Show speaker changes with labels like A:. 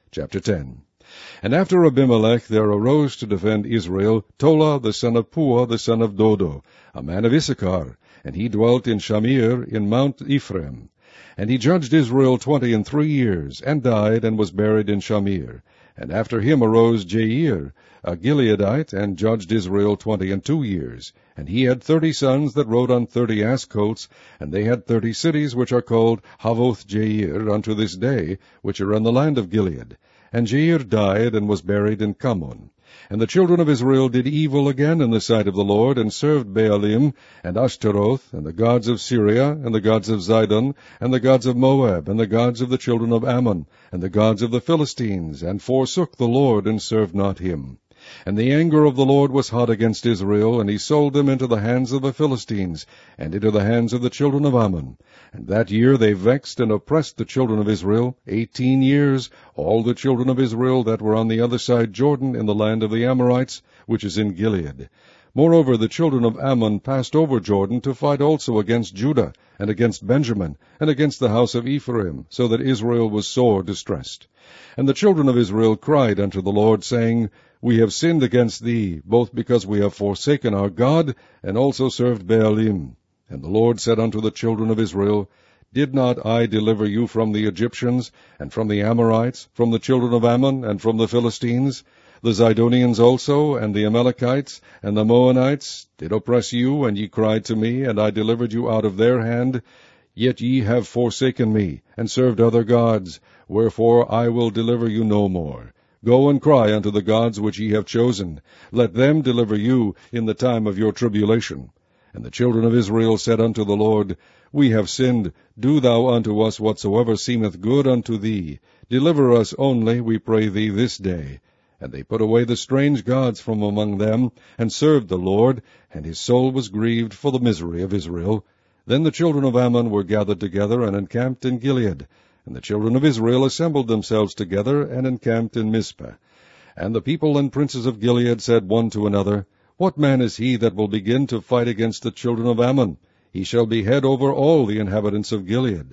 A: Chapter 10. And after Abimelech there arose to defend Israel Tola the son of Puah the son of Dodo, a man of Issachar, and he dwelt in Shamir in Mount Ephraim. And he judged Israel 23 years, and died, and was buried in Shamir. And after him arose Jair, a Gileadite, and judged Israel 22 years. And he had 30 sons that rode on 30 ass colts, and they had 30 cities, which are called Havoth Jair unto this day, which are in the land of Gilead. And Jair died, and was buried in Kammon. And the children of Israel did evil again in the sight of the Lord, and served Baalim, and Ashtaroth, and the gods of Syria, and the gods of Zidon, and the gods of Moab, and the gods of the children of Ammon, and the gods of the Philistines, and forsook the Lord, and served not him. And the anger of the Lord was hot against Israel, and he sold them into the hands of the Philistines, and into the hands of the children of Ammon. And that year they vexed and oppressed the children of Israel 18 years, all the children of Israel that were on the other side Jordan in the land of the Amorites, which is in Gilead. Moreover, the children of Ammon passed over Jordan to fight also against Judah, and against Benjamin, and against the house of Ephraim, so that Israel was sore distressed. And the children of Israel cried unto the Lord, saying, We have sinned against thee, both because we have forsaken our God, and also served Baalim. And the Lord said unto the children of Israel, Did not I deliver you from the Egyptians, and from the Amorites, from the children of Ammon, and from the Philistines? The Zidonians also, and the Amalekites, and the Moabites did oppress you, and ye cried to me, and I delivered you out of their hand. Yet ye have forsaken me, and served other gods, wherefore I will deliver you no more. Go and cry unto the gods which ye have chosen. Let them deliver you in the time of your tribulation. And the children of Israel said unto the Lord, We have sinned. Do thou unto us whatsoever seemeth good unto thee. Deliver us only, we pray thee, this day. And they put away the strange gods from among them, and served the Lord, and his soul was grieved for the misery of Israel. Then the children of Ammon were gathered together, and encamped in Gilead. And the children of Israel assembled themselves together, and encamped in Mizpah. And the people and princes of Gilead said one to another, What man is he that will begin to fight against the children of Ammon? He shall be head over all the inhabitants of Gilead.